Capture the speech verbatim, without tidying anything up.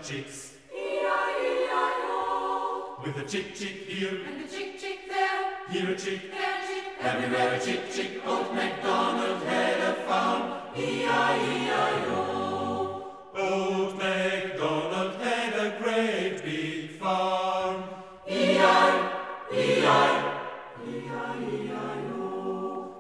chicks. E I E I O. With a chick chick here, And a chick chick there. here a chick, There a chick. everywhere a chick chick. Old MacDonald had a farm. E I E I O.